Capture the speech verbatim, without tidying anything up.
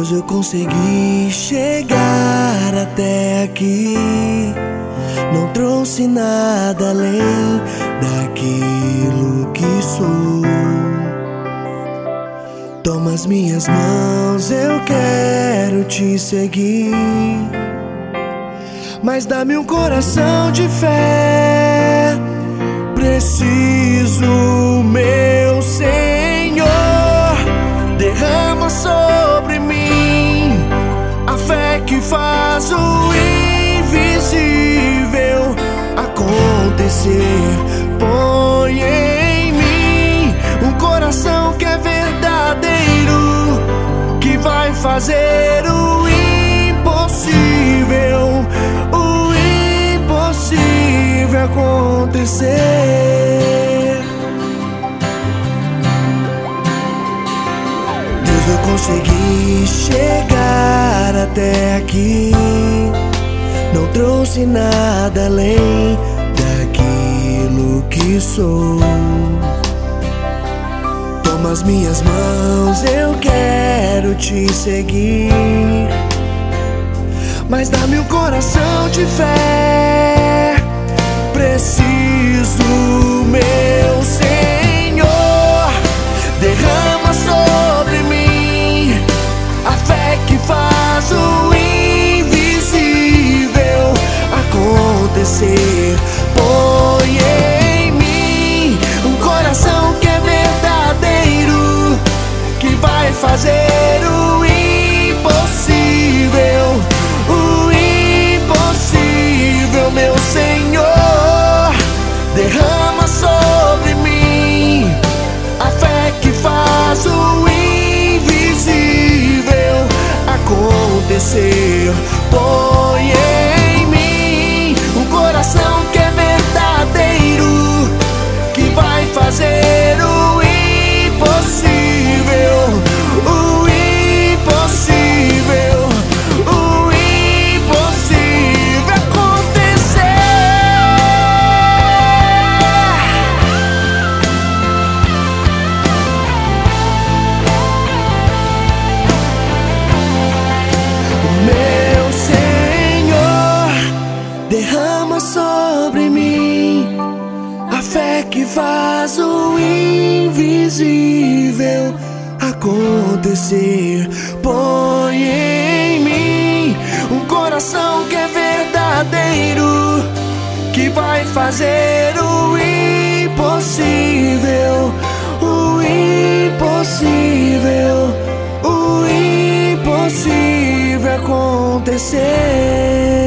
Deus, eu consegui chegar até aqui. Não trouxe nada além daquilo que sou. Toma as minhas mãos, eu quero te seguir. Mas dá-me um coração de fé. Preciso, meu Senhor, derrama sobre mim a fé que faz o invisível acontecer. Põe em mim um coração que é verdadeiro, que vai fazer o impossível, o impossível acontecer. Deus, eu consegui chegar até aqui. Não trouxe nada além daquilo que sou. Toma as minhas mãos, eu quero te seguir. Mas dá-me um coração de fé. Preciso, meu Senhor, derrama sobre mim a fé que faz o invisível acontecer. Põe em mim um coração que é verdadeiro, que vai fazer o impossível, o impossível, meu Senhor. Derrama sobre mim a fé que faz o invisível acontecer. Põe em mim um coração que é verdadeiro, que vai fazer o impossível, o impossível, o impossível acontecer. Meu Senhor, derrama sobre mim a fé que faz o invisível acontecer. Põe em mim um coração que é verdadeiro, que vai fazer o impossível, o impossível, o impossível acontecer.